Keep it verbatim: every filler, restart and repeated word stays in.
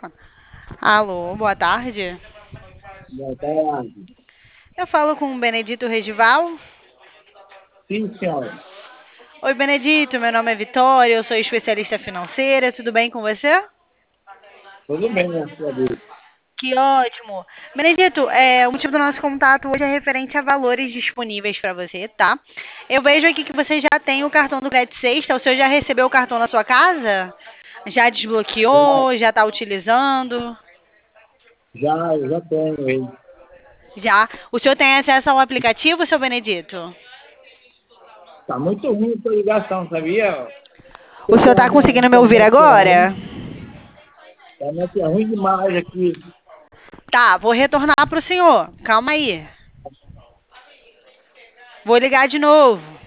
Alô, boa tarde. Boa tarde. Eu falo com o Benedito Redival. Sim, senhora. Oi, Benedito, meu nome é Vitória, eu sou especialista financeira, tudo bem com você? Tudo bem, graças a Deus. Que ótimo. Benedito, é, o motivo do nosso contato hoje é referente a valores disponíveis para você, tá? Eu vejo aqui que você já tem o cartão do Crédito Sexta, o senhor já recebeu o cartão na sua casa? Já Já, desbloqueou? Já está utilizando? já, eu já tenho ele. Já. O senhor tem acesso ao aplicativo, seu Benedito? Tá muito ruim a sua ligação, sabia? O Tô senhor com está a minha conseguindo me ouvir internet é ruim. agora? A internet é ruim demais aqui. Tá, vou retornar pro senhor. Calma aí. Vou ligar de novo.